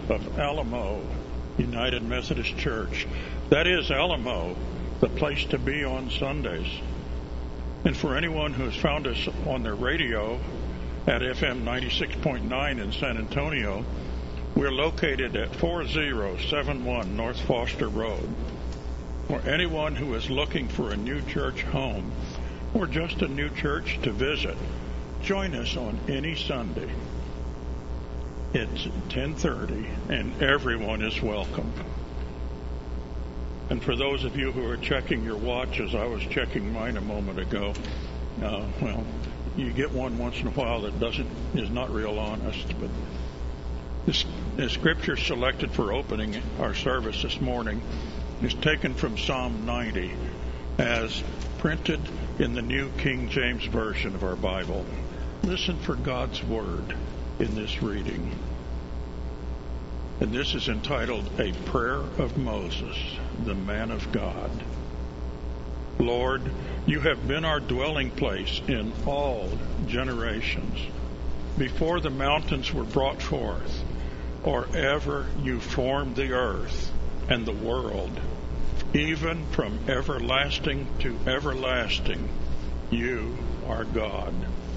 of Alamo United Methodist Church. That is Alamo, the place to be on Sundays. And for anyone who has found us on their radio at FM 96.9 in San Antonio, we're located at 4071 North Foster Road. For anyone who is looking for a new church home or just a new church to visit, join us on any Sunday. It's 10:30 and everyone is welcome. And for those of you who are checking your watches, I was checking mine a moment ago. Well, you get one once in a while that is not real honest. But the scripture selected for opening our service this morning is taken from Psalm 90 as printed in the New King James Version of our Bible. Listen for God's word in this reading. And this is entitled A Prayer of Moses, the Man of God. Lord, you have been our dwelling place in all generations. Before the mountains were brought forth, or ever you formed the earth and the world, even from everlasting to everlasting, you are God.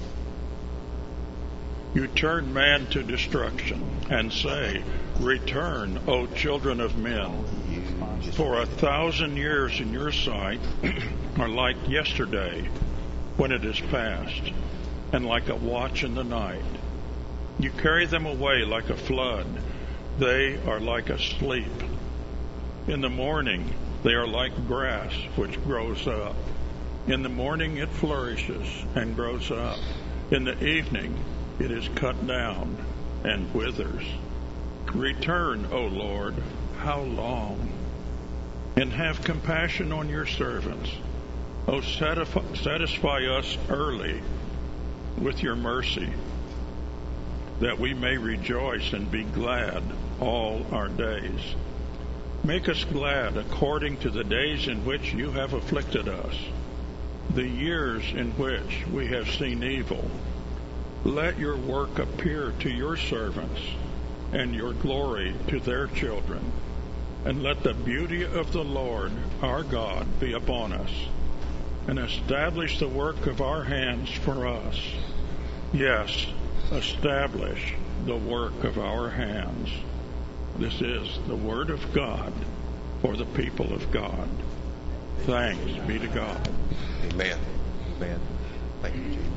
You turn man to destruction and say, Return, O children of men. For 1,000 years in your sight are like yesterday when it is past, and like a watch in the night. You carry them away like a flood. They are like a sleep. In the morning they are like grass which grows up. In the morning it flourishes and grows up. In the evening it is cut down and withers. Return, O Lord, how long? And have compassion on your servants. O satisfy us early with your mercy, that we may rejoice and be glad all our days. Make us glad according to the days in which you have afflicted us, the years in which we have seen evil. Let your work appear to your servants, and your glory to their children. And let the beauty of the Lord our God be upon us, and establish the work of our hands for us. Yes, establish the work of our hands. This is the word of God for the people of God. Thanks be to God. Amen. Amen. Thank you, Jesus.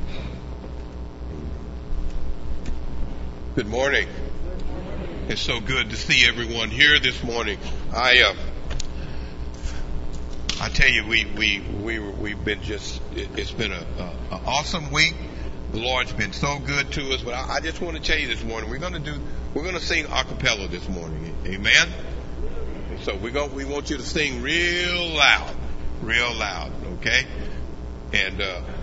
Good morning. It's so good to see everyone here this morning. I tell you, we've been it's been an awesome week. The Lord's been so good to us. But I just want to tell you this morning, we're going to sing a cappella this morning. Amen. So we want you to sing real loud, okay? And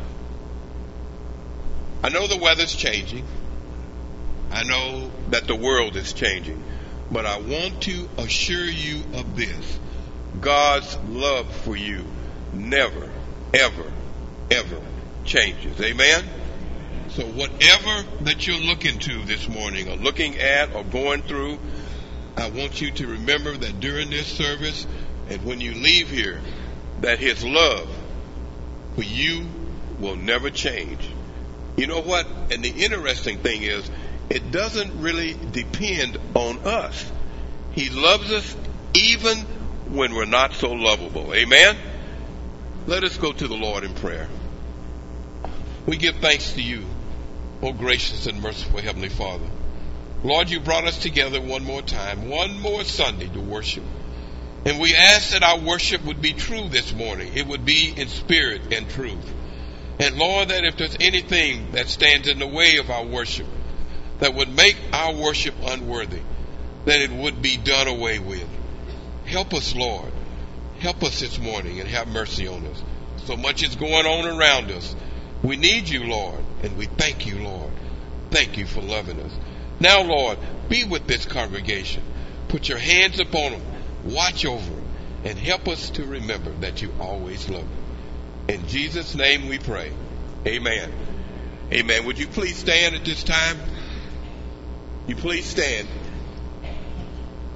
I know the weather's changing. I know that the world is changing, but I want to assure you of this. God's love for you never, ever, ever changes. Amen? So whatever that you're looking to this morning or looking at or going through, I want you to remember that during this service and when you leave here, that His love for you will never change. You know what? And the interesting thing is, it doesn't really depend on us. He loves us even when we're not so lovable. Amen? Let us go to the Lord in prayer. We give thanks to you, O gracious and merciful Heavenly Father. Lord, you brought us together one more time, one more Sunday to worship. And we ask that our worship would be true this morning. It would be in spirit and truth. And Lord, that if there's anything that stands in the way of our worship, that would make our worship unworthy, that it would be done away with. Help us, Lord. Help us this morning and have mercy on us. So much is going on around us. We need you, Lord, and we thank you, Lord. Thank you for loving us. Now, Lord, be with this congregation. Put your hands upon them. Watch over them. And help us to remember that you always love them. In Jesus' name we pray. Amen. Amen. Would you please stand at this time? You please stand.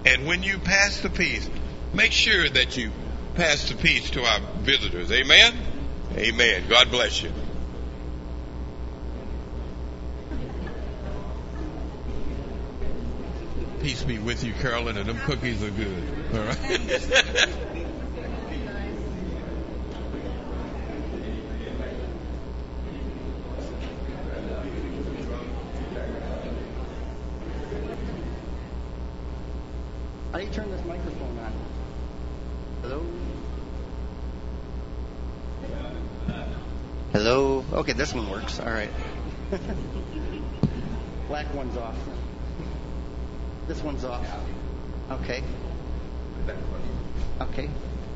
And when you pass the peace, make sure that you pass the peace to our visitors. Amen? Amen. God bless you. Peace be with you, Carolyn, and them cookies are good. All right? How do you turn this microphone on? Hello? Hello? Okay, this one works. All right. Black one's off. This one's off. Okay. Okay.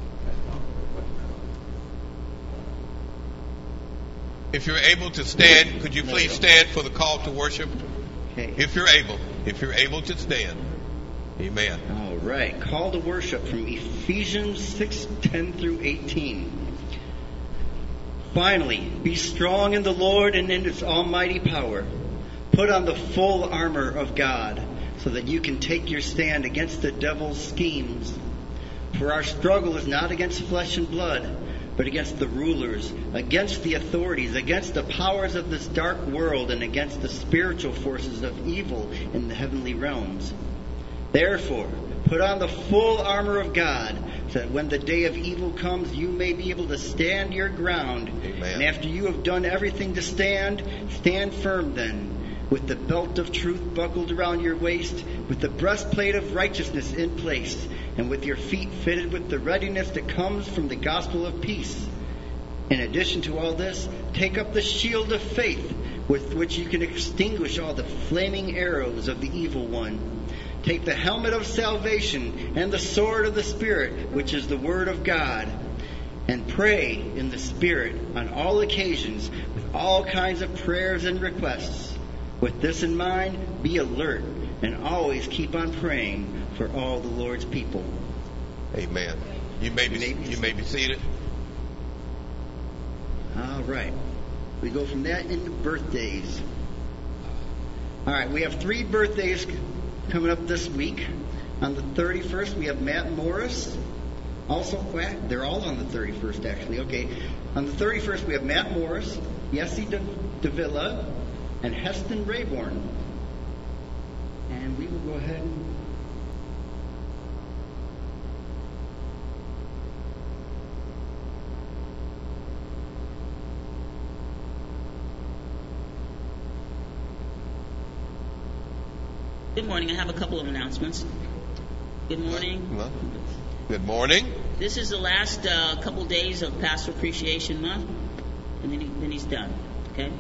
If you're able to stand, could you please stand for the call to worship? Okay. If you're able to stand. Amen. All right. Call to worship from Ephesians 6:10 through 18. Finally, be strong in the Lord and in His almighty power. Put on the full armor of God, so that you can take your stand against the devil's schemes. For our struggle is not against flesh and blood, but against the rulers, against the authorities, against the powers of this dark world, and against the spiritual forces of evil in the heavenly realms. Therefore, put on the full armor of God, so that when the day of evil comes, you may be able to stand your ground. Amen. And after you have done everything to stand, stand firm then, with the belt of truth buckled around your waist, with the breastplate of righteousness in place, and with your feet fitted with the readiness that comes from the gospel of peace. In addition to all this, take up the shield of faith, with which you can extinguish all the flaming arrows of the evil one. Take the helmet of salvation and the sword of the Spirit, which is the Word of God, and pray in the Spirit on all occasions with all kinds of prayers and requests. With this in mind, be alert and always keep on praying for all the Lord's people. Amen. You may be seated. All right. We go from that into birthdays. All right, we have 3 birthdays coming up this week. On the 31st, we have Matt Morris. Also, they're all on the 31st, actually. Okay. On the 31st, we have Matt Morris, Yessie Davila, and Heston Rayborn. And we will go ahead and... Good morning. I have a couple of announcements. Good morning. Well, good morning. This is the last couple days of Pastor Appreciation Month, and then he's done. Okay,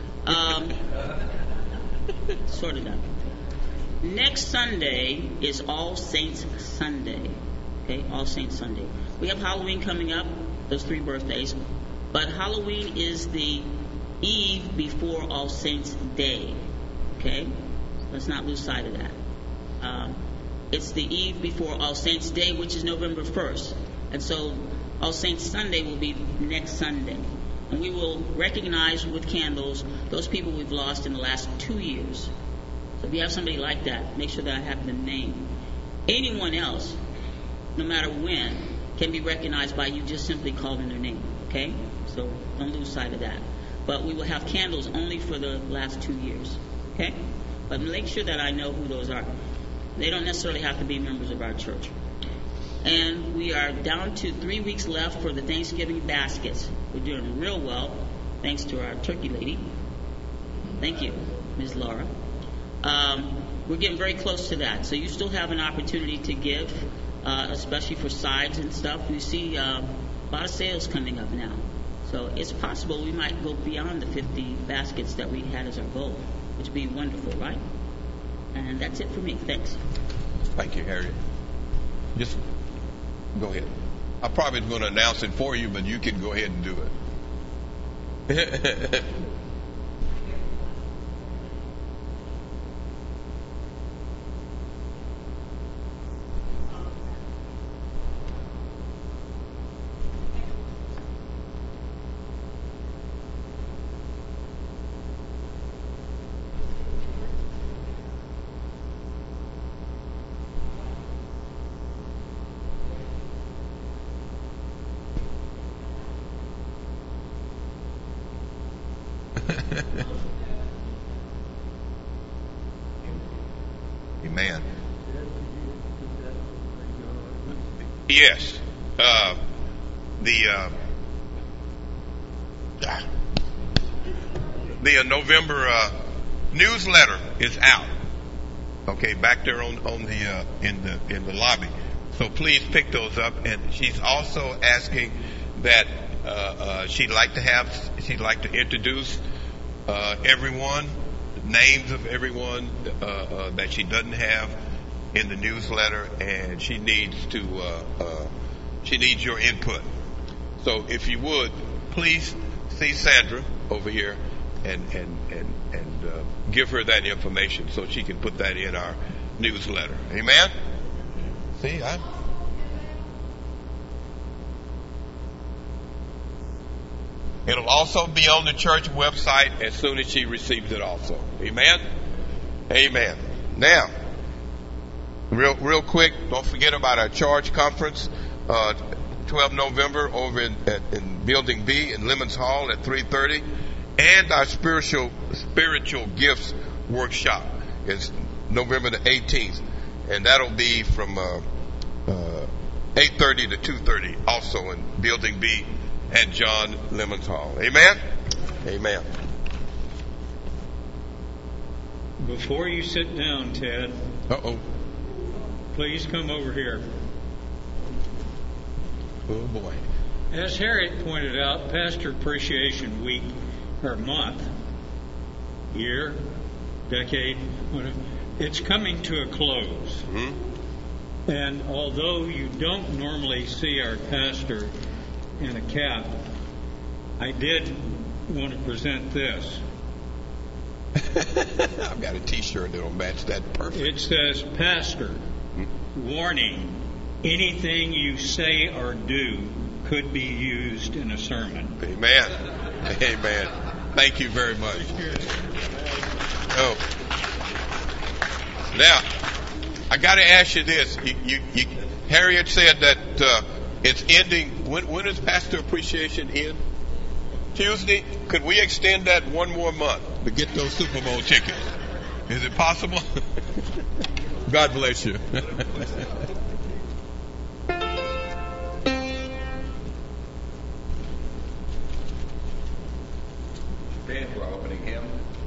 sort of done. Next Sunday is All Saints Sunday. Okay, All Saints Sunday. We have Halloween coming up. Those 3 birthdays, but Halloween is the eve before All Saints Day. Okay. Let's not lose sight of that. It's the eve before All Saints Day, which is November 1st. And so All Saints Sunday will be next Sunday. And we will recognize with candles those people we've lost in the last 2 years. So if you have somebody like that, make sure that I have the name. Anyone else, no matter when, can be recognized by you just simply calling their name. Okay? So don't lose sight of that. But we will have candles only for the last 2 years. Okay? But make sure that I know who those are. They don't necessarily have to be members of our church. And we are down to 3 weeks left for the Thanksgiving baskets. We're doing real well, thanks to our turkey lady. Thank you, Ms. Laura. We're getting very close to that. So you still have an opportunity to give, especially for sides and stuff. We see a lot of sales coming up now. So it's possible we might go beyond the 50 baskets that we had as our goal, which would be wonderful, right? And that's it for me. Thanks. Thank you, Harriet. Just go ahead. I probably was going to announce it for you, but you can go ahead and do it. Amen. Yes. The November newsletter is out. Okay, back there on the in the lobby. So please pick those up. And she's also asking that she'd like to introduce everyone, names of everyone that she doesn't have in the newsletter, and she needs your input. So if you would, please see Sandra over here and give her that information so she can put that in our newsletter. Amen? See, it'll also be on the church website as soon as she receives it also. Amen? Amen. Now, real quick, don't forget about our charge conference, 12 November over in Building B in Lemons Hall at 3:30, and our spiritual gifts workshop is November the 18th, and that'll be from 8:30 to 2:30, also in Building B at John Lemons Hall. Amen? Amen. Before you sit down, Ted, please come over here. Oh boy. As Harriet pointed out, Pastor Appreciation Week, or month, year, decade, whatever, it's coming to a close. Mm-hmm. And although you don't normally see our pastor in a cap, I did want to present this. I've got a t-shirt that'll match that perfect. It says, Pastor, warning, anything you say or do could be used in a sermon. Amen. Amen. Thank you very much. Oh. Now, I got to ask you this. Harriet said that it's ending. When does Pastor Appreciation end? Tuesday. Could we extend that one more month to get those Super Bowl tickets? Is it possible? God bless you. Stand for our opening hymn.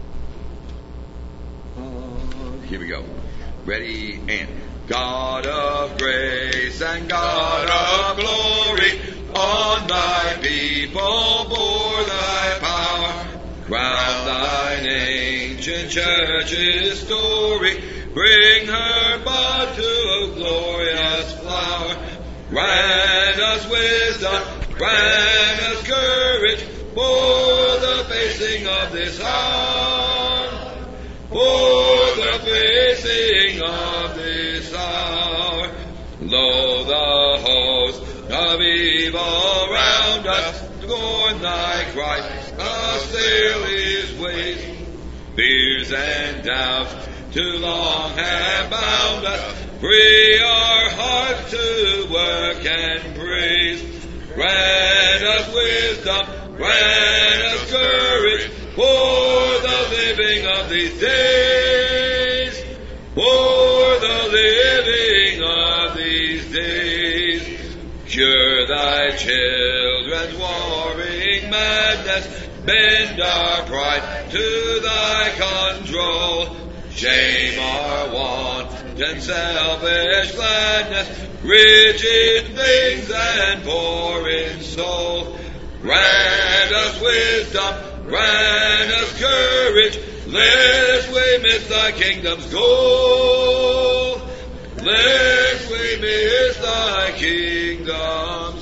Here we go. Ready and God of grace and God of glory, on thy people bore thy power. Round thine ancient church's story, bring her bud to a glorious flower. Grant us wisdom, grant us courage, for the facing of this hour. For the facing of this hour. Lo, the host of evil round us, scorn thy Christ, assail his ways. Fears and doubts too long have bound us, free our hearts to work and praise. Grant us wisdom, grant us courage, for the living of these days. For the living of these days. Cure thy children's warring madness, bend our pride to thy control. Shame our wanton selfish gladness, rich in things and poor in soul. Grant us wisdom, grant us courage, lest we miss thy kingdom's goal. Lest we miss thy kingdom's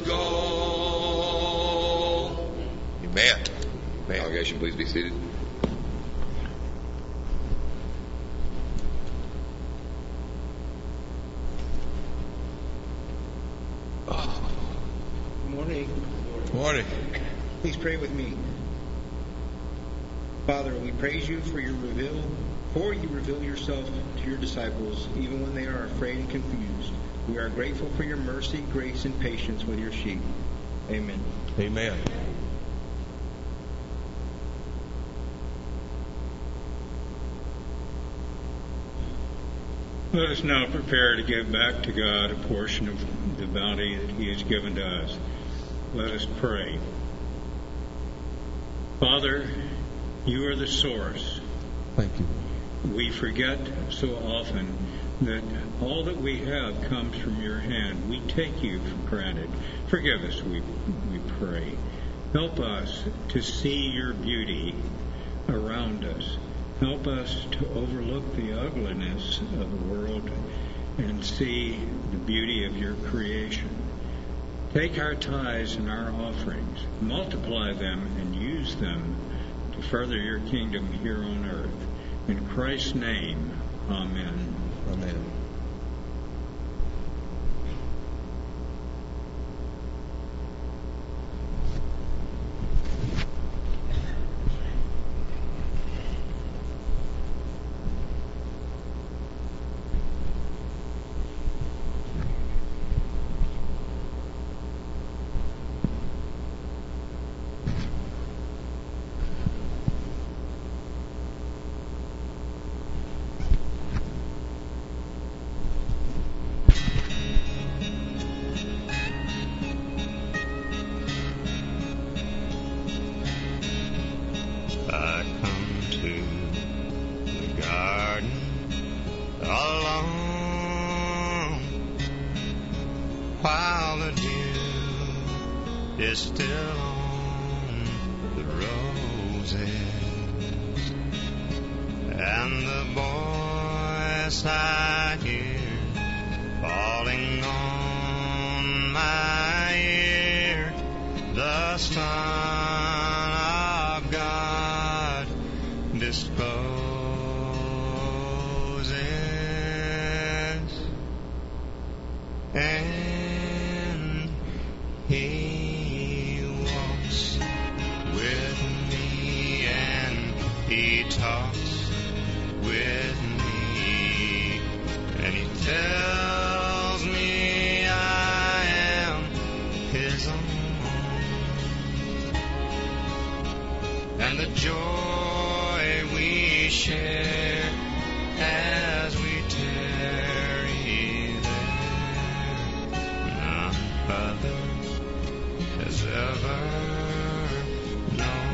goal. Amen. Congregation, please be seated. Good morning. Morning. Please pray with me. Father, we praise you for you reveal yourself to your disciples even when they are afraid and confused. We are grateful for your mercy, grace, and patience with your sheep. Amen. Amen. Let us now prepare to give back to God a portion of the bounty that He has given to us. Let us pray. Father, You are the source. Thank you. We forget so often that all that we have comes from Your hand. We take You for granted. Forgive us, we pray. Help us to see Your beauty around us. Help us to overlook the ugliness of the world and see the beauty of Your creation. Take our tithes and our offerings, multiply them and use them to further Your kingdom here on earth. In Christ's name, amen. Amen. Is still on the roses, and the voice I hear falling on my ear, the Son of God discloses, and He He talks with me, and He tells me I am His own, and the joy we share as we tarry there, none other has ever known.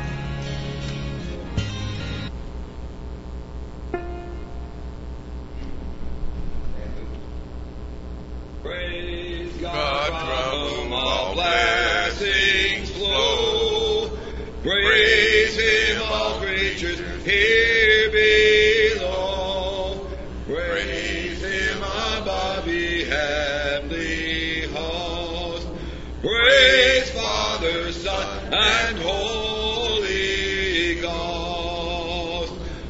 God from whom all blessings flow. Praise Him, all creatures here below. Praise Him above the heavenly host. Praise Father, Son, and Holy Ghost.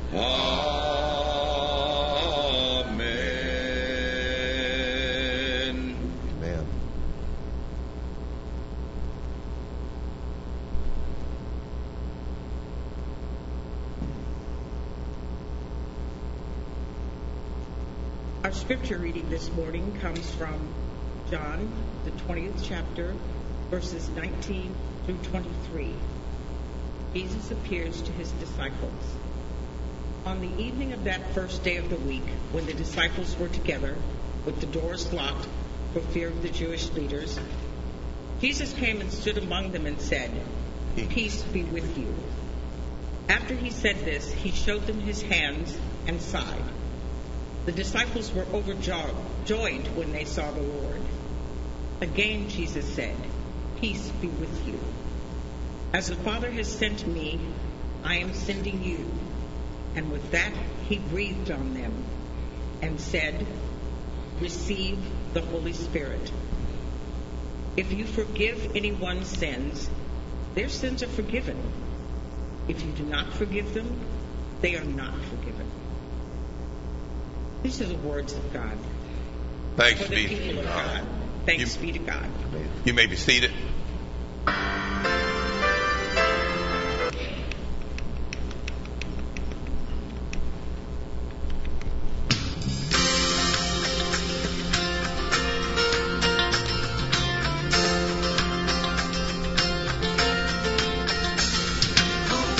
Our scripture reading this morning comes from John, the 20th chapter, verses 19 through 23. Jesus appears to His disciples. On the evening of that first day of the week, when the disciples were together, with the doors locked for fear of the Jewish leaders, Jesus came and stood among them and said, "Peace be with you." After He said this, He showed them His hands and side. The disciples were overjoyed when they saw the Lord. Again Jesus said, "Peace be with you. As the Father has sent me, I am sending you." And with that He breathed on them and said, "Receive the Holy Spirit. If you forgive anyone's sins, their sins are forgiven. If you do not forgive them, they are not forgiven." These are the words of God. Thanks for the be people to of God. God. Thanks be to God. You may be seated.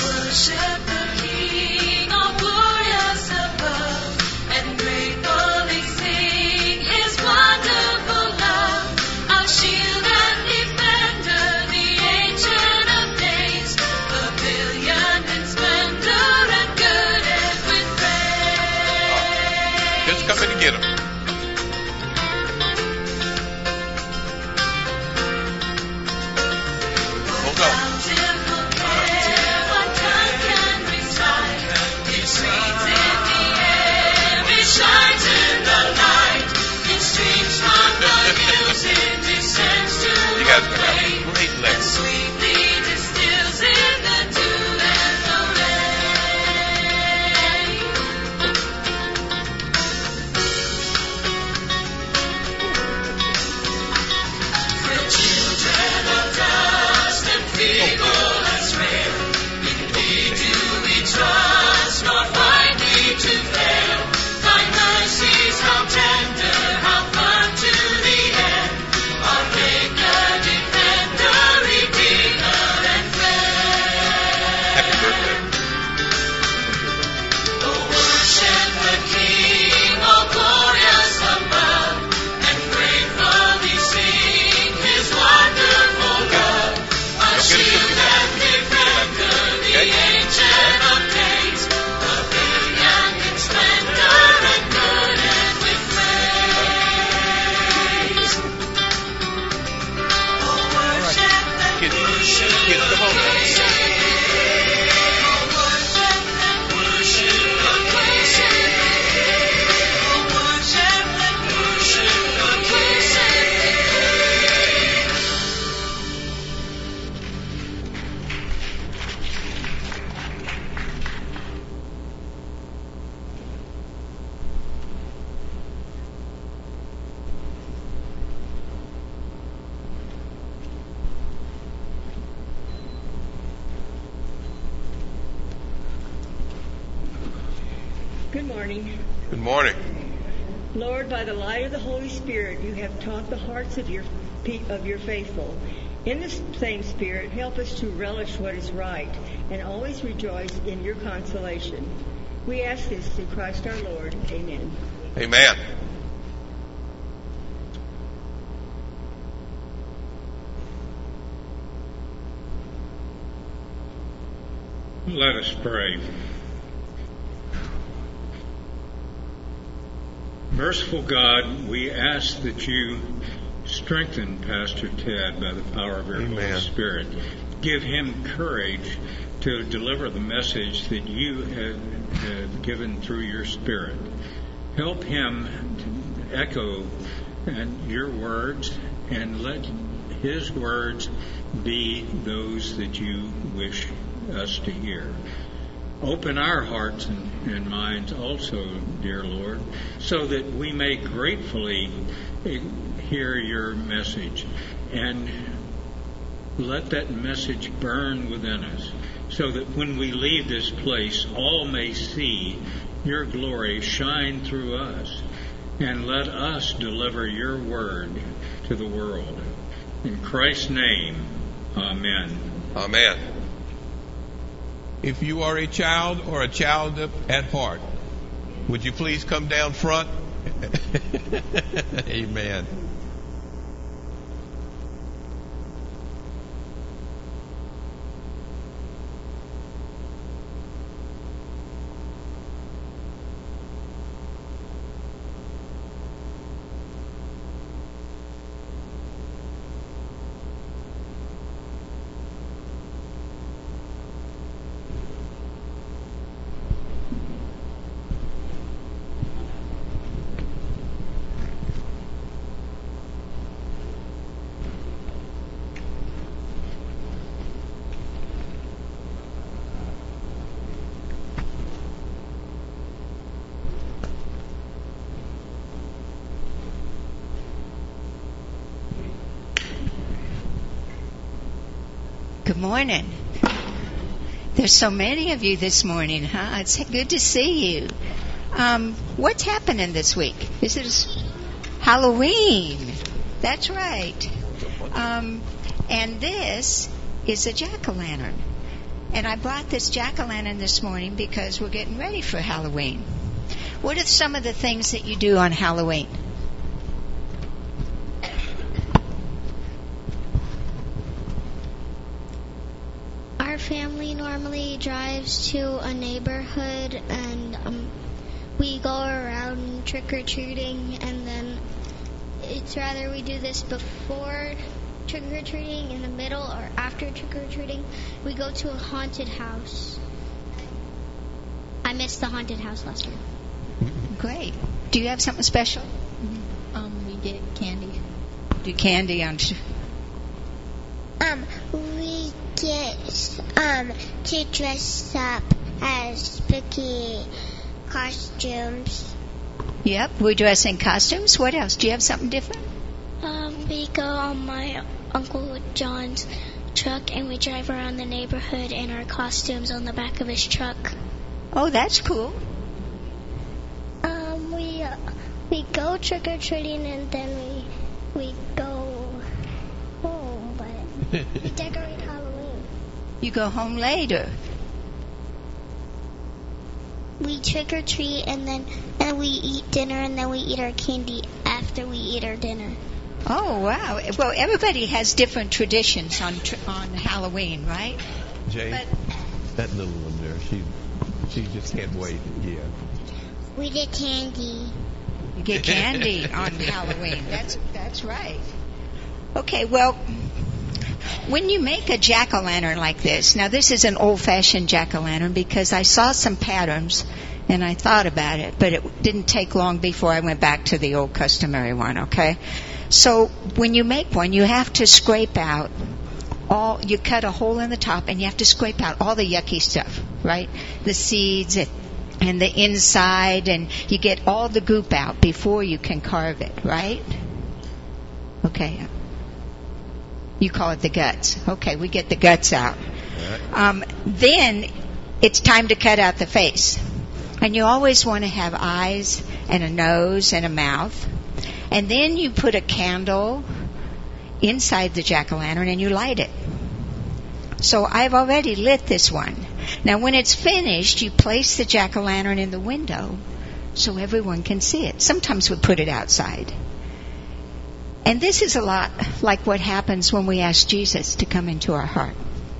Worship the King, all glorious above, and grateful coming to get them. Hold on. You guys are going to have a great lesson. Good morning. Good morning. Lord, by the light of the Holy Spirit, you have taught the hearts of your faithful. In the same Spirit, help us to relish what is right and always rejoice in your consolation. We ask this through Christ our Lord. Amen. Amen. Let us pray. Merciful God, we ask that you strengthen Pastor Ted by the power of your Holy Spirit. Give him courage to deliver the message that you have given through your Spirit. Help him to echo your words and let his words be those that you wish us to hear. Open our hearts and minds also, dear Lord, so that we may gratefully hear your message and let that message burn within us, so that when we leave this place, all may see your glory shine through us, and let us deliver your word to the world. In Christ's name, amen. Amen. If you are a child or a child at heart, would you please come down front? Amen. Good morning. There's so many of you this morning, huh? It's good to see you. What's happening this week? Is it Halloween? That's right. And this is a jack-o'-lantern. And I brought this jack-o'-lantern this morning because we're getting ready for Halloween. What are some of the things that you do on Halloween? Our family normally drives to a neighborhood and we go around trick-or-treating, and then it's rather we do this before trick-or-treating, in the middle, or after trick-or-treating. We go to a haunted house. I missed the haunted house last year. Great. Do you have something special? We get candy. Do candy on... We get to dress up as spooky costumes. Yep, we dress in costumes. What else? Do you have something different? We go on my Uncle John's truck, and we drive around the neighborhood in our costumes on the back of his truck. Oh, that's cool. We go trick-or-treating, and then we go home, but we decorate Halloween. You go home later. We trick-or-treat, and then we eat dinner, and then we eat our candy after we eat our dinner. Oh, wow. Well, everybody has different traditions on Halloween, right? Jay, that little one there, she just can't wait. Yeah. We get candy. You get candy on Halloween. That's right. Okay, well, when you make a jack-o'-lantern like this, now this is an old-fashioned jack-o'-lantern because I saw some patterns and I thought about it, but it didn't take long before I went back to the old customary one, okay? So when you make one, you have to scrape out you cut a hole in the top and you have to scrape out all the yucky stuff, right? The seeds and the inside, and you get all the goop out before you can carve it, right? Okay. You call it the guts. Okay, we get the guts out. Then it's time to cut out the face. And you always want to have eyes and a nose and a mouth. And then you put a candle inside the jack-o'-lantern and you light it. So I've already lit this one. Now when it's finished, you place the jack-o'-lantern in the window so everyone can see it. Sometimes we put it outside. And this is a lot like what happens when we ask Jesus to come into our heart.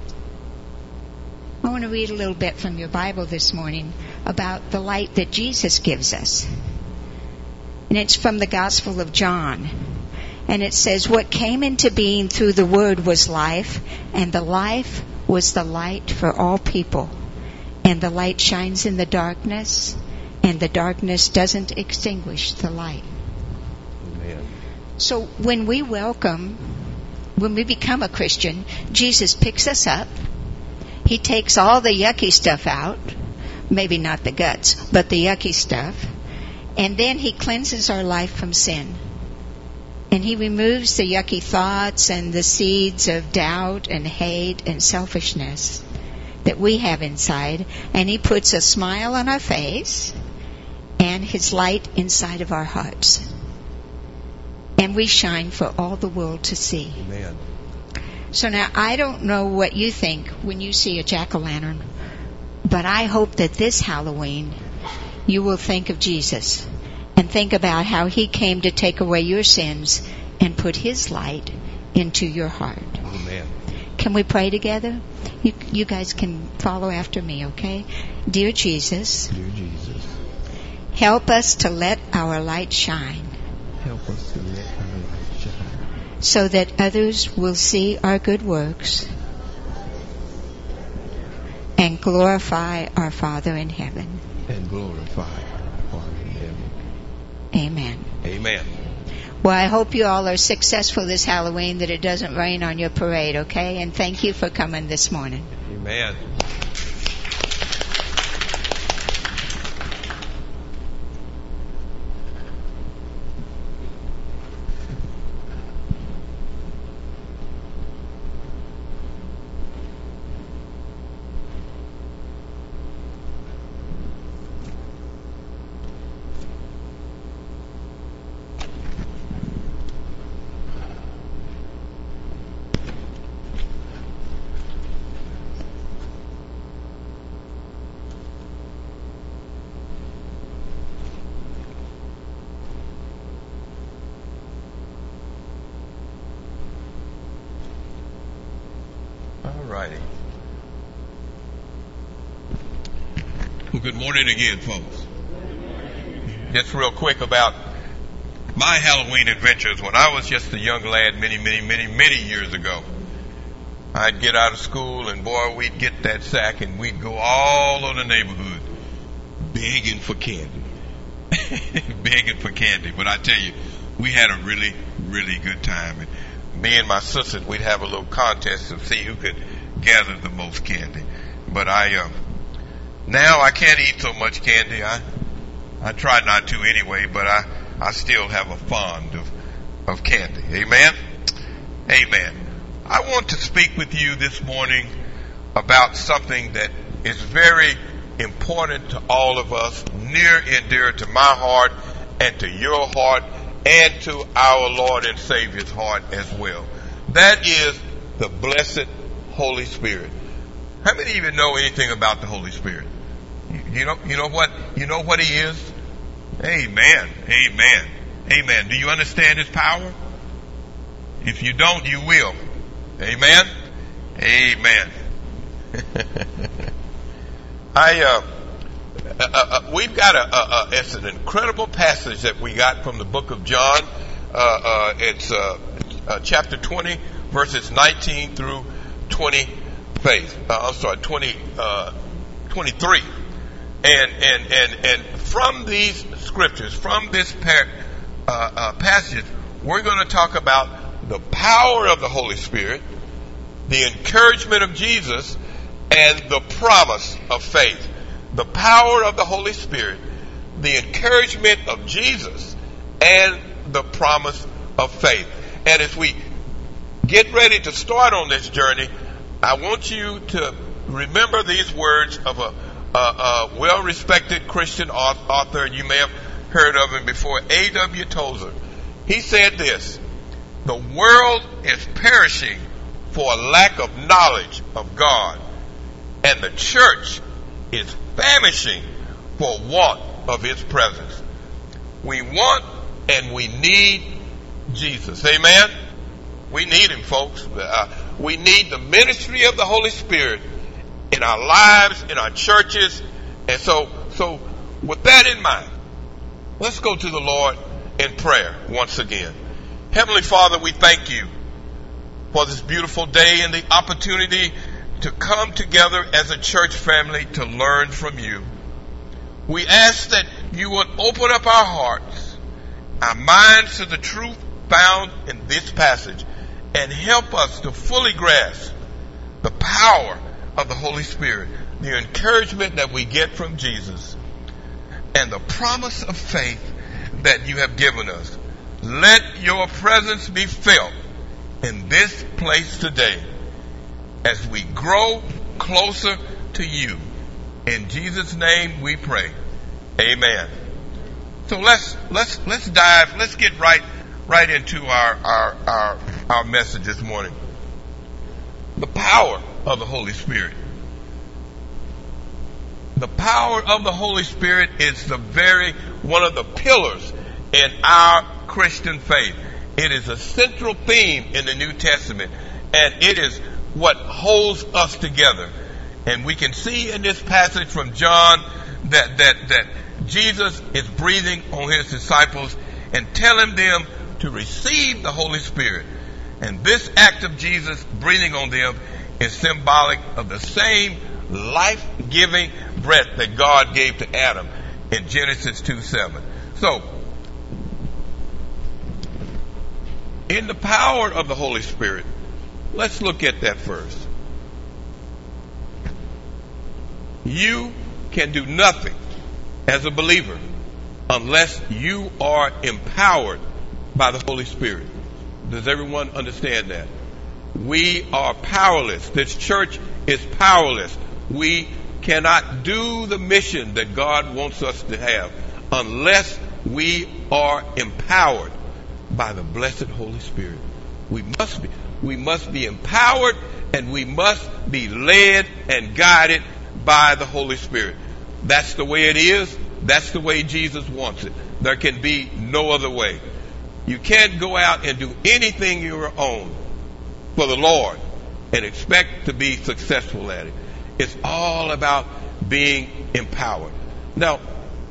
I want to read a little bit from your Bible this morning about the light that Jesus gives us. And it's from the Gospel of John. And it says, what came into being through the Word was life, and the life was the light for all people. And the light shines in the darkness, and the darkness doesn't extinguish the light. Amen. So when we become a Christian, Jesus picks us up. He takes all the yucky stuff out, maybe not the guts, but the yucky stuff, and then He cleanses our life from sin. And He removes the yucky thoughts and the seeds of doubt and hate and selfishness that we have inside, and He puts a smile on our face and His light inside of our hearts. And we shine for all the world to see. Amen. So now, I don't know what you think when you see a jack-o'-lantern, but I hope that this Halloween you will think of Jesus and think about how He came to take away your sins and put His light into your heart. Amen. Can we pray together? You guys can follow after me, okay? Dear Jesus, help us to let our light shine. Help us to let our light shine. So that others will see our good works and glorify our Father in heaven. And glorify our Father in heaven. Amen. Amen. Well, I hope you all are successful this Halloween, that it doesn't rain on your parade, okay? And thank you for coming this morning. Amen. Well, good morning again, folks. just real quick about my Halloween adventures when I was just a young lad many years ago. I'd get out of school and boy, we'd get that sack and we'd go all over the neighborhood begging for candy. Begging for candy. But I tell you, we had a really good time. And me and my sisters, we'd have a little contest to see who could gather the most candy. But now I can't eat so much candy. I try not to anyway, but I still have a fond of candy. Amen? Amen. I want to speak with you this morning about something that is very important to all of us, near and dear to my heart and to your heart and to our Lord and Savior's heart as well. That is the blessed Holy Spirit. How many of you know anything about the Holy Spirit? You know what He is? Amen. Amen. Amen. Do you understand His power? If you don't, you will. Amen. Amen. We've got it's an incredible passage that we got from the book of John. It's chapter 20, verses 19 through 23. And from these scriptures, from this passage, we're going to talk about the power of the Holy Spirit, the encouragement of Jesus, and the promise of faith. The power of the Holy Spirit, the encouragement of Jesus, and the promise of faith. And as we get ready to start on this journey, I want you to remember these words of a well-respected Christian author, and you may have heard of him before, A.W. Tozer. He said this: the world is perishing for a lack of knowledge of God, and the church is famishing for want of His presence. We want and we need Jesus. Amen? We need Him, folks. We need the ministry of the Holy Spirit in our lives, in our churches. And so with that in mind, let's go to the Lord in prayer once again. Heavenly Father, we thank You for this beautiful day and the opportunity to come together as a church family to learn from You. We ask that You would open up our hearts, our minds to the truth found in this passage, and help us to fully grasp the power of the Holy Spirit, the encouragement that we get from Jesus, and the promise of faith that You have given us. Let Your presence be felt in this place today as we grow closer to You. In Jesus' name we pray. Amen. So let's dive, let's get right into our message this morning. The power of the Holy Spirit. The power of the Holy Spirit is one of the pillars in our Christian faith. It is a central theme in the New Testament, and it is what holds us together. And we can see in this passage from John that Jesus is breathing on His disciples and telling them to receive the Holy Spirit. And this act of Jesus breathing on them is symbolic of the same life-giving breath that God gave to Adam in Genesis 2:7. So, in the power of the Holy Spirit, let's look at that first. You can do nothing as a believer unless you are empowered by the Holy Spirit. Does everyone understand that? We are powerless. This church is powerless. We cannot do the mission that God wants us to have unless we are empowered by the blessed Holy Spirit. We must be empowered, and we must be led and guided by the Holy Spirit. That's the way it is. That's the way Jesus wants it. There can be no other way. You can't go out and do anything your own for the Lord and expect to be successful at it. It's all about being empowered. Now,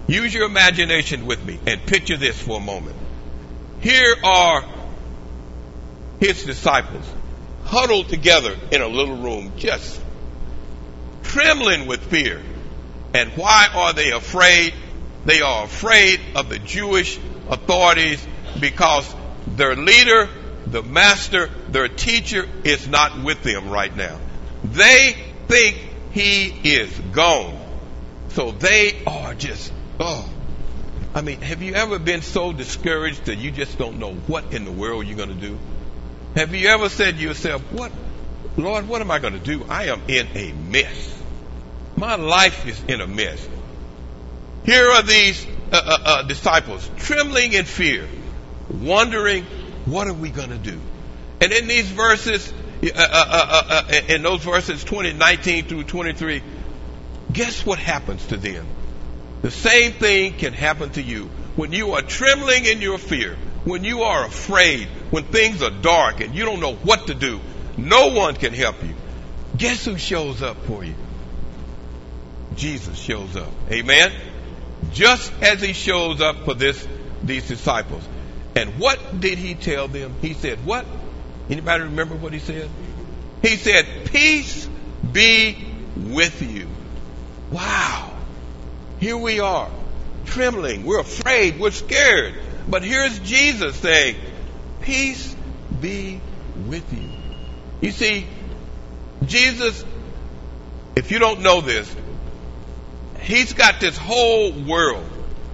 Use your imagination with me and picture this for a moment. Here are his disciples huddled together in a little room, just trembling with fear. And why are they afraid? They are afraid of the Jewish authorities because their leader, the master, their teacher is not with them right now. They think he is gone. So they are just, I mean, have you ever been so discouraged that you just don't know what in the world you're going to do? Have you ever said to yourself, Lord, what am I going to do? I am in a mess. My life is in a mess. Here are these disciples trembling in fear, wondering, what are we going to do? And in these verses, in those verses 19 through 23, guess what happens to them? The same thing can happen to you. When you are trembling in your fear, when you are afraid, when things are dark and you don't know what to do, no one can help you. Guess who shows up for you? Jesus shows up. Amen? Just as he shows up for these disciples. And what did he tell them? He said, what? Anybody remember what he said? He said, peace be with you. Wow. Here we are, trembling. We're afraid. We're scared. But here's Jesus saying, peace be with you. You see, Jesus, if you don't know this, he's got this whole world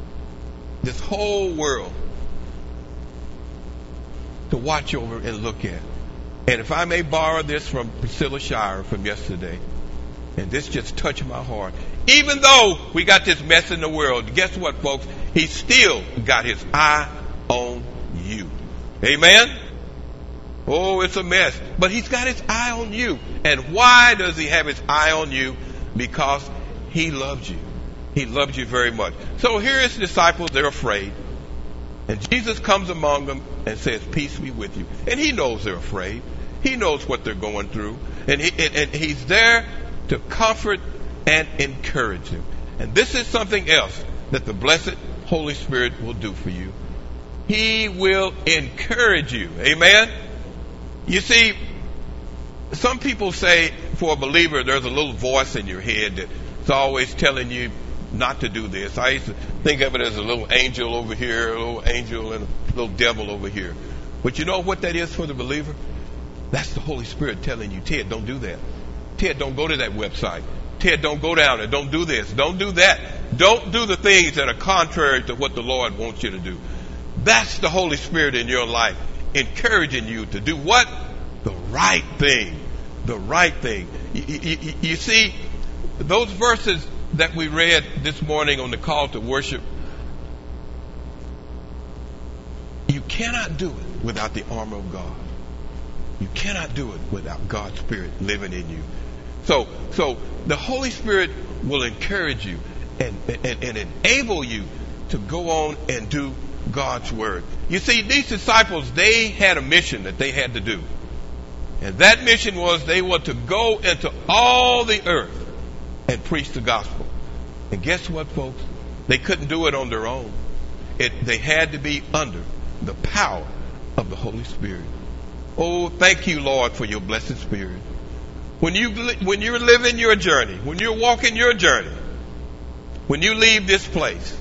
to watch over and look at. And if I may borrow this from Priscilla Shire from yesterday, and this just touched my heart. Even though we got this mess in the world, guess what, folks? He's still got his eye on you. Amen? Oh, it's a mess. But he's got his eye on you. And why does he have his eye on you? Because he loves you. He loves you very much. So here his disciples, they're afraid. And Jesus comes among them and says, peace be with you. And he knows they're afraid. He knows what they're going through. And he's there to comfort and encourage them. And this is something else that the blessed Holy Spirit will do for you. He will encourage you. Amen? You see, some people say for a believer there's a little voice in your head that's always telling you not to do this. I used to think of it as a little angel over here, a little angel and a little devil over here. But you know what that is for the believer? That's the Holy Spirit telling you, Ted, don't do that. Ted, don't go to that website. Ted, don't go down there. Don't do this. Don't do that. Don't do the things that are contrary to what the Lord wants you to do. That's the Holy Spirit in your life, encouraging you to do what? The right thing. The right thing. You see, those verses that we read this morning on the call to worship, you cannot do it without the armor of God. You cannot do it without God's Spirit living in you. So the Holy Spirit will encourage you and enable you to go on and do God's word. You see, these disciples, they had a mission that they had to do. And that mission was they were to go into all the earth and preach the gospel. And guess what, folks? They couldn't do it on their own. They had to be under the power of the Holy Spirit. Oh, thank you, Lord, for your blessed Spirit. When you're living your journey, when you're walking your journey, when you leave this place,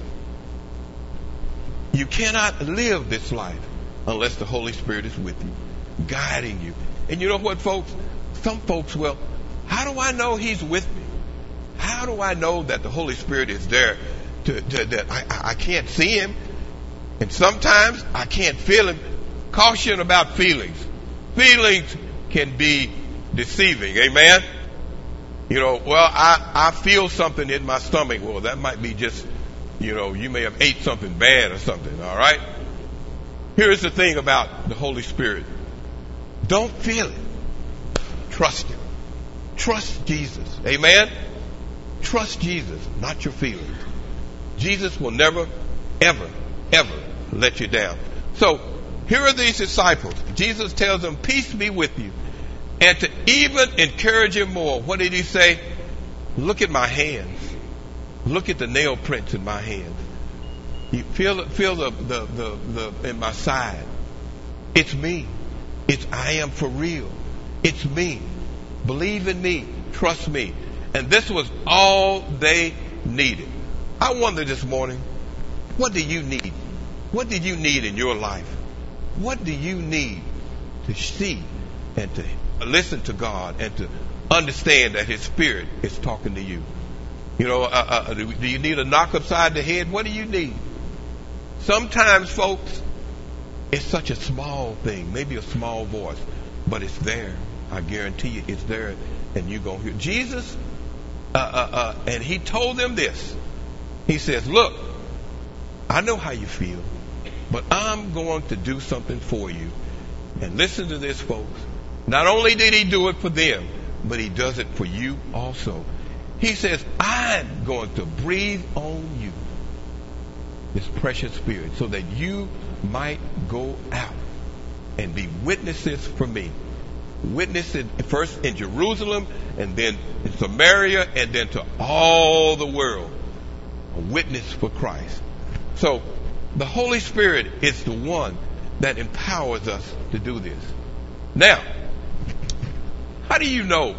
you cannot live this life unless the Holy Spirit is with you, guiding you. And you know what, folks? Some folks, well, how do I know He's with me? How do I know that the Holy Spirit is there? That I can't see Him, and sometimes I can't feel Him. Caution about feelings. Feelings can be deceiving. Amen? You know, well, I feel something in my stomach. Well, that might be just, you may have ate something bad or something. All right? Here's the thing about the Holy Spirit. Don't feel it. Trust Him. Trust Jesus. Amen? Trust Jesus, not your feelings. Jesus will never, ever, ever let you down. So, here are these disciples. Jesus tells them, peace be with you. And to even encourage him more, what did he say? Look at my hands. Look at the nail prints in my hand. You feel the in my side. It's me. I am for real. It's me. Believe in me. Trust me. And this was all they needed. I wonder this morning, what do you need? What do you need in your life? What do you need to see and to listen to God and to understand that His Spirit is talking to you? You know, do you need a knock upside the head? What do you need? Sometimes, folks, it's such a small thing, maybe a small voice, but it's there. I guarantee you it's there, and you're going to hear. Jesus, and He told them this. He says, look, I know how you feel, but I'm going to do something for you. And listen to this, folks. Not only did He do it for them, but He does it for you also. He says, I'm going to breathe on you this precious Spirit so that you might go out and be witnesses for me. Witnesses first in Jerusalem and then in Samaria and then to all the world. A witness for Christ. So the Holy Spirit is the one that empowers us to do this. Now, how do you know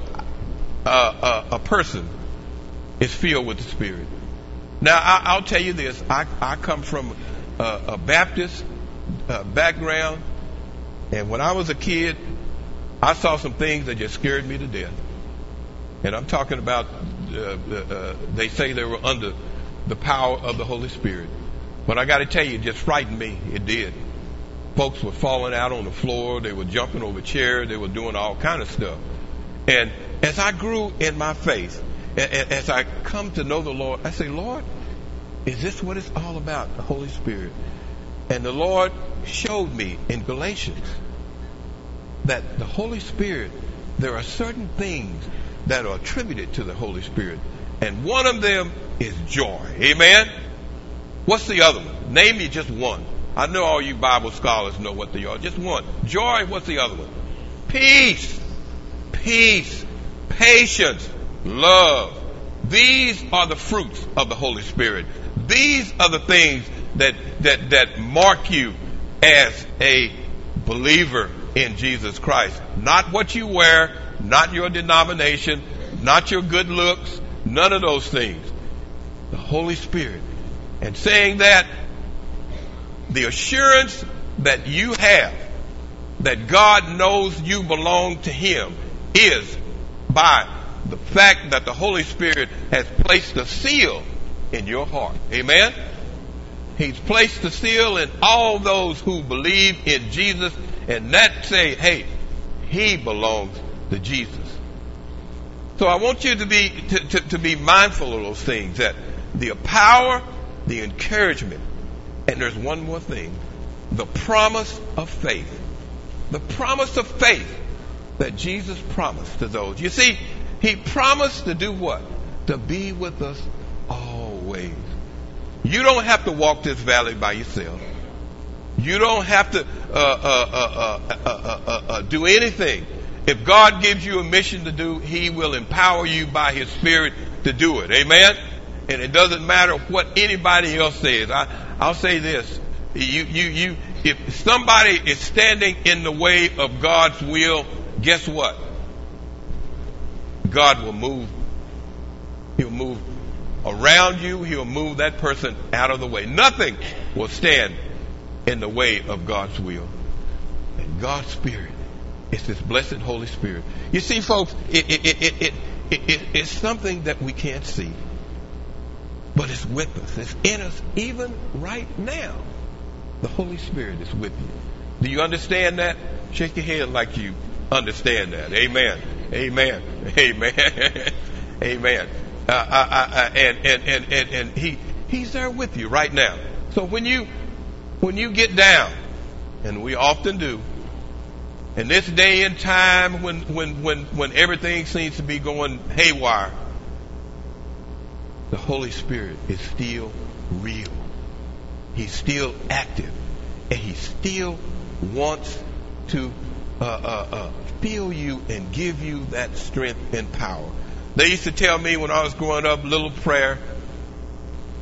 a person is filled with the Spirit? Now, I'll tell you this. I come from a Baptist background, and when I was a kid, I saw some things that just scared me to death. And I'm talking about, they say they were under the power of the Holy Spirit. But I got to tell you, it just frightened me. It did. Folks were falling out on the floor. They were jumping over chairs. They were doing all kind of stuff. And as I grew in my faith, as I come to know the Lord, I say, Lord, is this what it's all about, the Holy Spirit? And the Lord showed me in Galatians that the Holy Spirit, there are certain things that are attributed to the Holy Spirit. And one of them is joy. Amen? What's the other one? Name me just one. I know all you Bible scholars know what they are. Just one. Joy, what's the other one? Peace. Peace. Patience. Love. These are the fruits of the Holy Spirit. These are the things that mark you as a believer in Jesus Christ. Not what you wear, not your denomination, not your good looks, none of those things. The Holy Spirit. And saying that, the assurance that you have that God knows you belong to Him is by the fact that the Holy Spirit has placed a seal in your heart. Amen? He's placed the seal in all those who believe in Jesus, and that say, hey, he belongs to Jesus. So I want you to be mindful of those things, that the power, the encouragement, and there's one more thing, the promise of faith. The promise of faith that Jesus promised to those. You see, He promised to do what? To be with us always. You don't have to walk this valley by yourself. You don't have to do anything. If God gives you a mission to do, He will empower you by His Spirit to do it. Amen? And it doesn't matter what anybody else says. I'll say this. If somebody is standing in the way of God's will, guess what? God will move. He'll move around you. He'll move that person out of the way. Nothing will stand in the way of God's will. And God's Spirit is this blessed Holy Spirit. You see, folks, it's something that we can't see. But it's with us. It's in us even right now. The Holy Spirit is with you. Do you understand that? Shake your head like you understand that. Amen. Amen. Amen. Amen. And He's there with you right now. So when you get down, and we often do, in this day and time when everything seems to be going haywire, the Holy Spirit is still real. He's still active. And He still wants to fill you and give you that strength and power. They used to tell me when I was growing up, little prayer,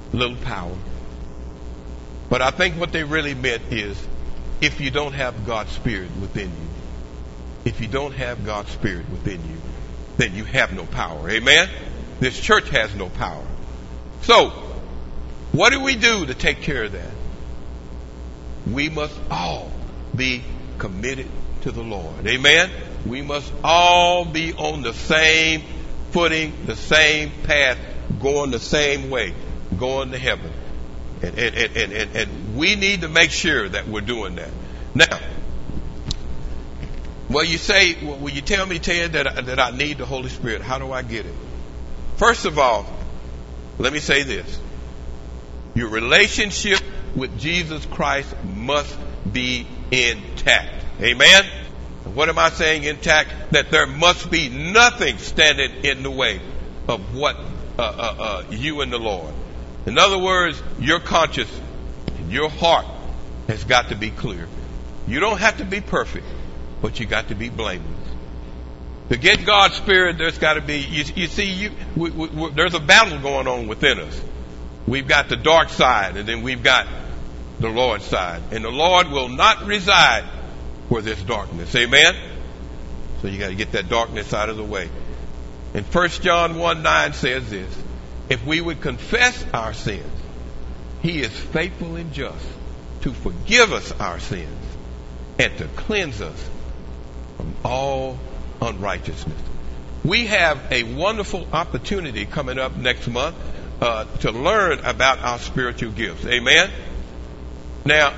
little power. But I think what they really meant is, if you don't have God's Spirit within you, if you don't have God's Spirit within you, then you have no power. Amen? This church has no power. So, what do we do to take care of that? We must all be committed to the Lord. Amen? We must all be on the same footing, the same path, going the same way, going to heaven. And we need to make sure that we're doing that. Now, well, you say, will you tell me, Ted, that I need the Holy Spirit? How do I get it? First of all, let me say this. Your relationship with Jesus Christ must be intact. Amen? What am I saying intact? That there must be nothing standing in the way of what you and the Lord. In other words, your conscience, your heart has got to be clear. You don't have to be perfect, but you got to be blameless. To get God's Spirit, there's got to be, you see, there's a battle going on within us. We've got the dark side, and then we've got the Lord's side. And the Lord will not reside where there's darkness. Amen? So you got to get that darkness out of the way. And 1 John 1:9 says this: if we would confess our sins, He is faithful and just to forgive us our sins and to cleanse us from all unrighteousness. We have a wonderful opportunity coming up next month to learn about our spiritual gifts. Amen? Now,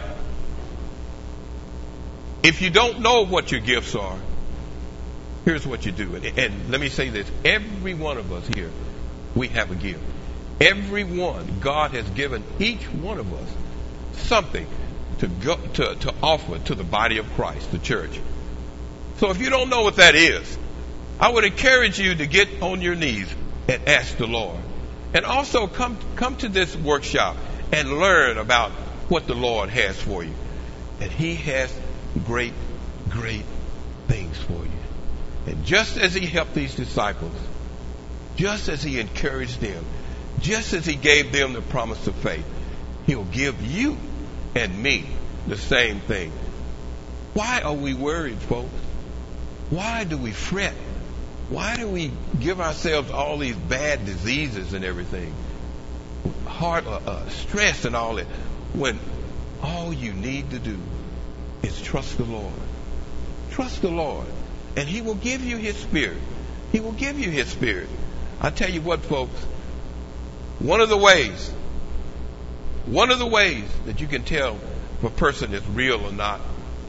if you don't know what your gifts are, here's what you do. And let me say this. Every one of us here, we have a gift. Every one, God has given each one of us something to offer to the body of Christ, the church. So if you don't know what that is, I would encourage you to get on your knees and ask the Lord. And also come to this workshop and learn about what the Lord has for you. And He has great, great things for you. And just as He helped these disciples, just as He encouraged them, just as He gave them the promise of faith, He'll give you and me the same thing. Why are we worried, folks? Why do we fret? Why do we give ourselves all these bad diseases and everything? Heart stress and all that. When all you need to do is trust the Lord. Trust the Lord. And He will give you His Spirit. He will give you His Spirit. I tell you what, folks. One of the ways that you can tell if a person is real or not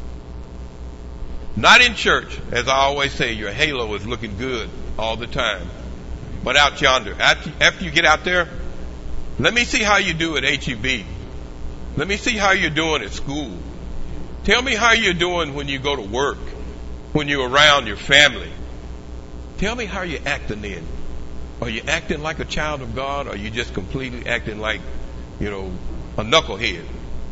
in church, as I always say, your halo is looking good all the time. But out yonder, after you get out there, let me see how you do at HEB. Let me see how you're doing at school. Tell me how you're doing when you go to work, when you're around your family. Tell me how you're acting then. Are you acting like a child of God, or are you just completely acting like, a knucklehead,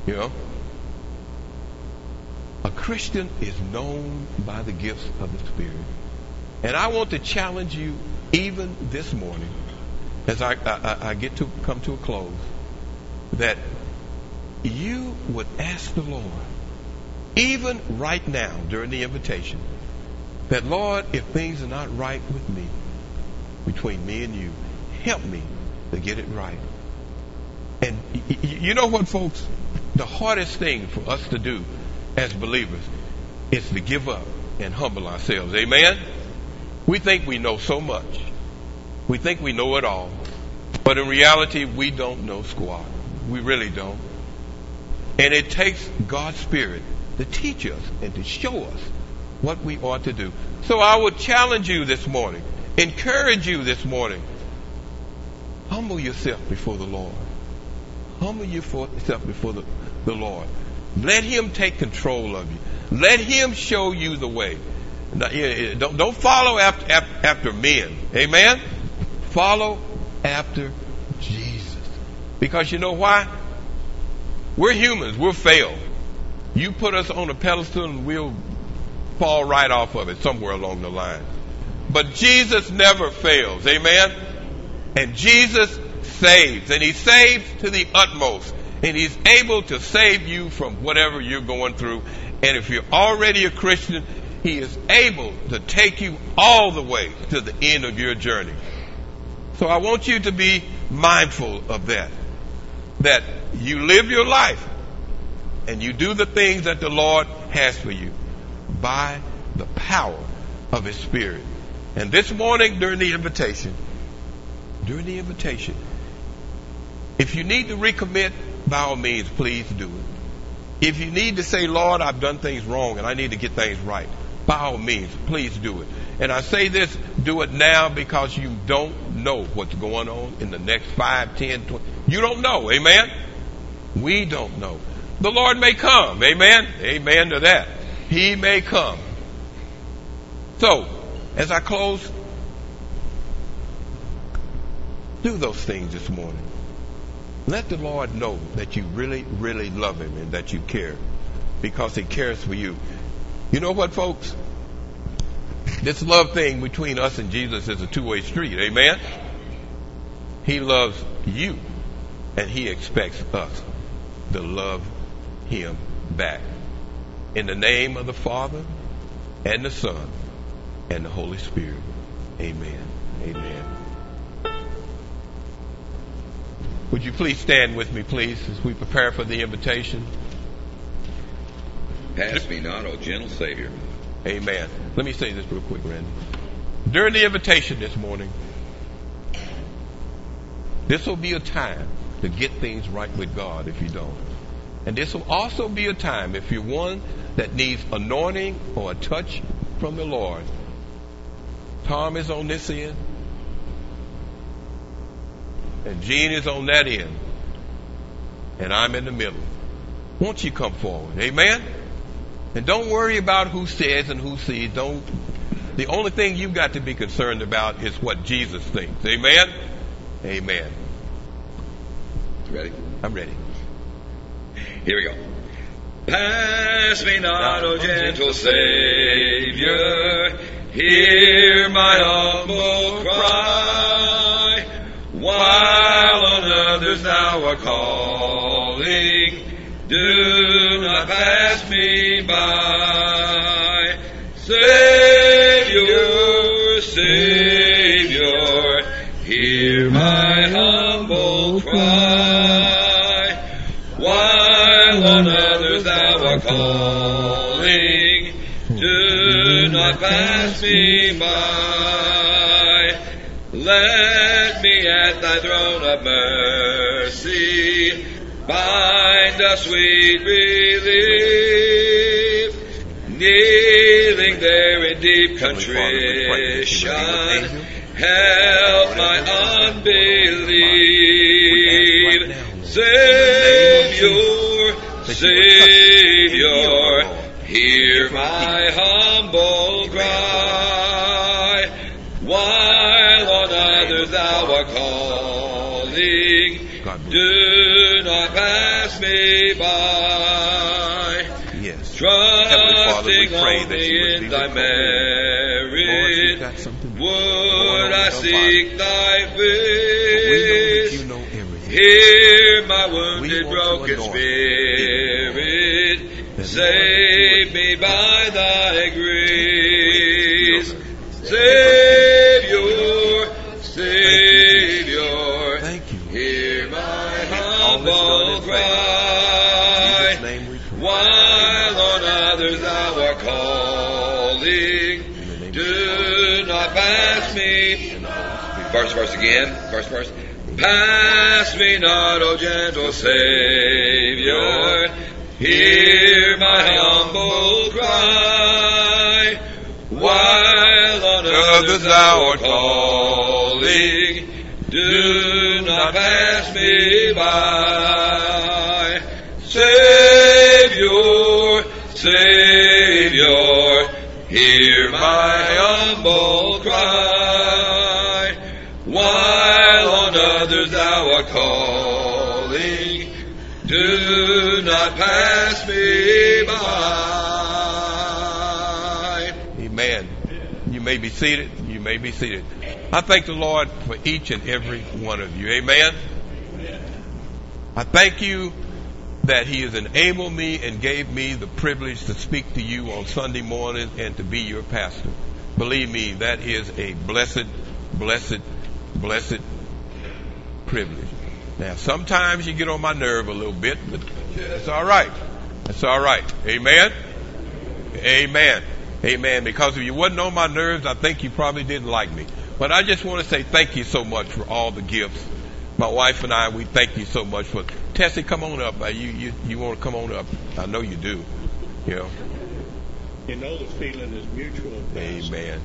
A Christian is known by the gifts of the Spirit. And I want to challenge you even this morning, as I get to come to a close, that you would ask the Lord, even right now during the invitation, that Lord, if things are not right with me, between me and you, help me to get it right. And you know what, folks? The hardest thing for us to do as believers is to give up and humble ourselves. Amen? We think we know so much. We think we know it all. But in reality, we don't know squat. We really don't. And it takes God's Spirit to teach us and to show us what we ought to do. So I would challenge you this morning, encourage you this morning, humble yourself before the Lord. Humble yourself before the Lord. Let Him take control of you. Let Him show you the way. Don't follow after men. Amen? Follow after Jesus. Because you know why? We're humans. We'll fail. You put us on a pedestal and we'll fall right off of it somewhere along the line. But Jesus never fails. Amen? And Jesus saves, and he saves to the utmost, and he's able to save you from whatever you're going through. And if you're already a Christian, he is able to take you all the way to the end of your journey. So I want you to be mindful of that you live your life and you do the things that the Lord has for you by the power of his Spirit. And this morning during the invitation, if you need to recommit, by all means, please do it. If you need to say, Lord, I've done things wrong and I need to get things right, by all means, please do it. And I say this, do it now, because you don't know what's going on in the next 5, 10, 20. You don't know. Amen? We don't know. The Lord may come. Amen? Amen to that. He may come. So, as I close, do those things this morning. Let the Lord know that you really, really love him and that you care, because he cares for you. You know what, folks? This love thing between us and Jesus is a two-way street. Amen? He loves you, and he expects us to love him back. In the name of the Father, and the Son, and the Holy Spirit. Amen. Amen. Would you please stand with me, please, as we prepare for the invitation? Pass me not, O gentle Savior. Amen. Let me say this real quick, Randy. During the invitation this morning, this will be a time to get things right with God if you don't. And this will also be a time, if you're one that needs anointing or a touch from the Lord. Tom is on this end, and Gene is on that end, and I'm in the middle. Won't you come forward? Amen? And don't worry about who says and who sees. The only thing you've got to be concerned about is what Jesus thinks. Amen? Amen. Ready? I'm ready. Here we go. Pass me not, O gentle Savior, hear my humble cry, while on others thou art calling, do not pass me by. Savior, Savior, hear my humble cry, while on others thou art calling, do not pass me by. Let me at thy throne of mercy find a sweet relief, kneeling there in deep contrition, help my unbelief. Savior, Savior, hear my humble cry, while on others thou art calling, do not pass me by. Yes. Trusting only in thy merit, would I seek thy face. Hear my wounded, broken spirit, save me by thy grace. Savior, Savior, hear my humble cry, while on others thou art calling, do not pass me. Verse again, verse. Pass me not, O gentle Savior, hear my humble cry, while on others thou art calling, do not pass me by. Savior, Savior, hear my humble cry, while on others thou art calling, do not pass me by. Amen. You may be seated. You may be seated. I thank the Lord for each and every one of you. Amen. I thank you that He has enabled me and gave me the privilege to speak to you on Sunday morning and to be your pastor. Believe me, that is a blessed, blessed, blessed privilege. Now, sometimes you get on my nerve a little bit, but it's all right. It's all right. Amen? Amen. Amen. Because if you wasn't on my nerves, I think you probably didn't like me. But I just want to say thank you so much for all the gifts. My wife and I, we thank you so much for... Tessie, come on up. You want to come on up? I know you do. You know. You know the feeling is mutual. Amen.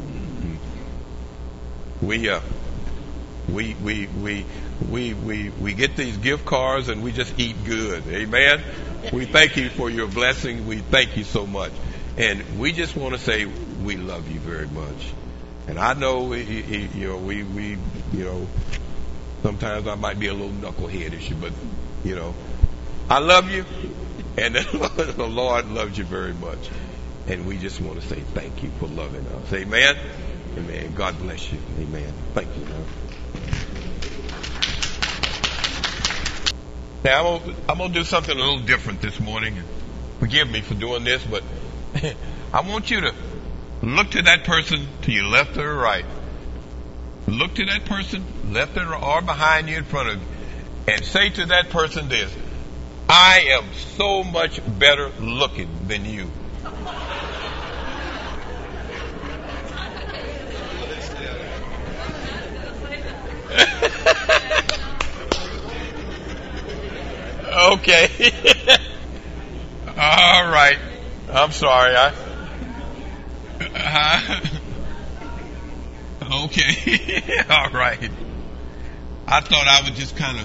We get these gift cards and we just eat good. Amen. We thank you for your blessing. We thank you so much. And we just want to say we love you very much. And I know, we sometimes I might be a little knuckleheadish, but, I love you. And the Lord loves you very much. And we just want to say thank you for loving us. Amen. Amen. God bless you. Amen. Thank you, Lord. Now, I'm going to do something a little different this morning. Forgive me for doing this, but I want you to look to that person to your left or right. Look to that person, left or behind you, in front of you, and say to that person this: I am so much better looking than you. Okay. All right. I'm sorry. Okay. All right. I thought I would just kind of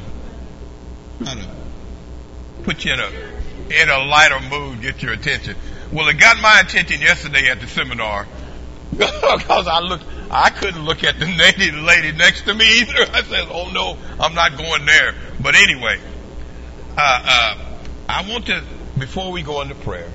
put you in a lighter mood, get your attention. Well, it got my attention yesterday at the seminar because I couldn't look at the lady next to me either. I said, "Oh no, I'm not going there." But anyway, I want to, before we go into prayer,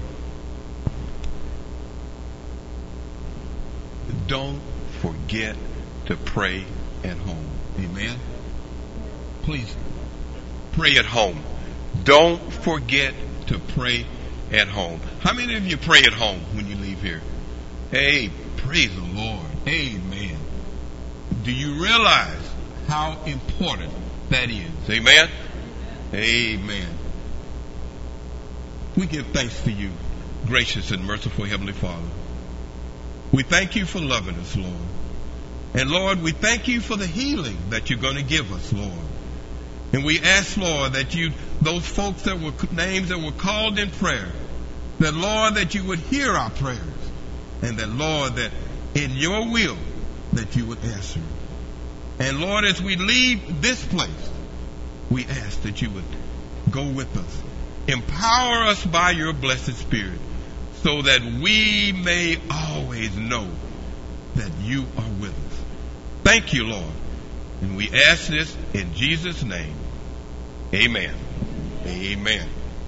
don't forget to pray at home. Amen? Please, pray at home. Don't forget to pray at home. How many of you pray at home when you leave here? Hey, praise the Lord. Amen. Do you realize how important that is? Amen? Amen. We give thanks to you, gracious and merciful Heavenly Father. We thank you for loving us, Lord. And Lord, we thank you for the healing that you're going to give us, Lord. And we ask, Lord, that those folks that were names that were called in prayer, that Lord, that you would hear our prayers, and that Lord, that in your will, that you would answer. And Lord, as we leave this place, we ask that you would go with us. Empower us by your blessed Spirit so that we may always know that you are with us. Thank you, Lord. And we ask this in Jesus' name. Amen. Amen.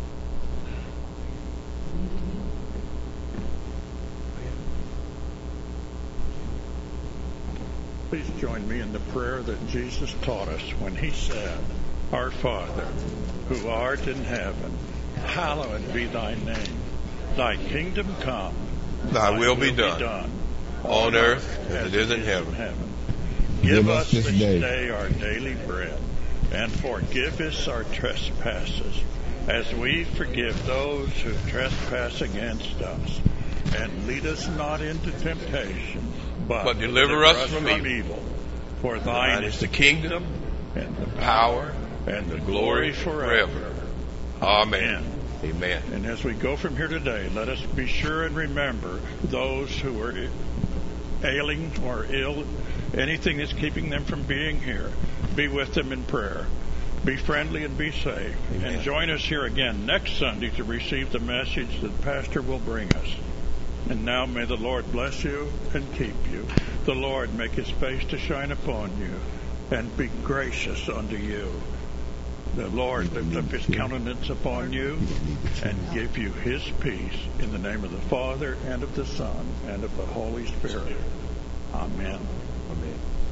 Please join me in the prayer that Jesus taught us when he said, Our Father, who art in heaven, hallowed be thy name. Thy kingdom come. Thy will be done on earth as it is in heaven. Give us this day our daily bread, and forgive us our trespasses, as we forgive those who trespass against us. And lead us not into temptation, but deliver us from evil. For thine is the kingdom, and the power, and the glory forever. Amen. Amen. And as we go from here today, let us be sure and remember those who are ailing or ill, anything that's keeping them from being here. Be with them in prayer. Be friendly and be safe. Amen. And join us here again next Sunday to receive the message that Pastor will bring us. And now may the Lord bless you and keep you. The Lord make his face to shine upon you and be gracious unto you. The Lord lift up his countenance upon you and give you his peace, in the name of the Father and of the Son and of the Holy Spirit. Amen. Amen.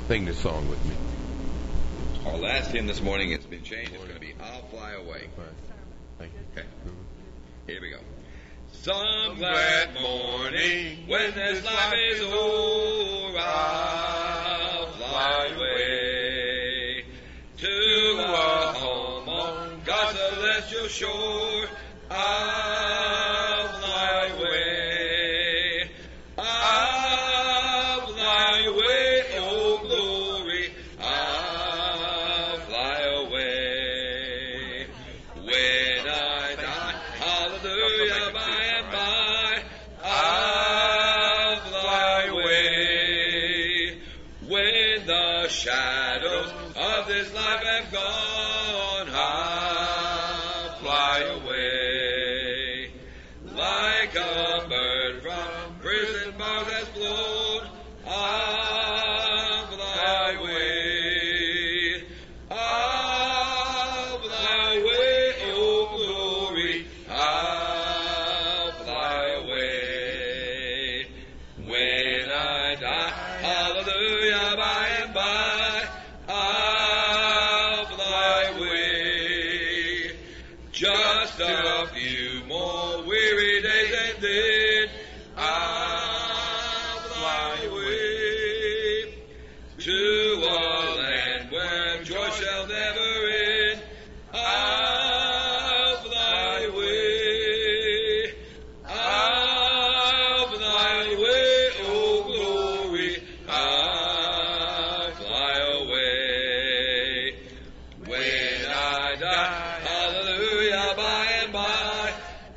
Sing this song with me. Our last hymn this morning has been changed. It's going to be I'll Fly Away. Thank you. Okay. Here we go. Some glad morning when this life is o'er, I'll fly away to a home on God's celestial shore. I'll fly away. I'll fly away, oh glory. I'll fly away. When I die, hallelujah, by and by, I'll fly away. When the shadows of this life have gone, I'll fly away. Like a bird from prison bars has flown, I'll fly away. I'll fly away, oh glory, I'll fly away. When I die, hallelujah, by and by, I'll fly away. Just a few more weary days and then I'll fly away to a land where joy shall never end. I'll fly away. I'll fly away, oh glory, I'll fly away. When I die, hallelujah, by and by,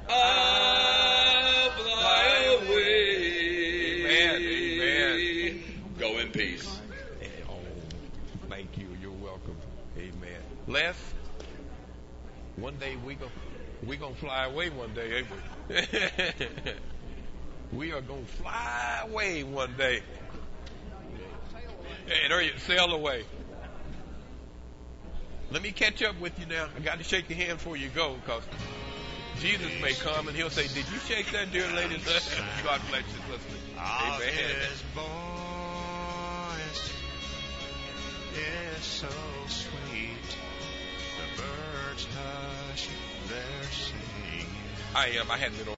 I'll fly away. Amen. Go in peace. Oh, thank you. You're welcome. Amen. Les, one day we gonna fly away one day, ain't we? We are gonna fly away one day. Hey, there you sail away. Let me catch up with you now. I got to shake your hand before you go, because Jesus may come and he'll say, "Did you shake that dear lady?" God bless you, listening. Amen. His voice is so sweet. The birds hush their singing. I had it on.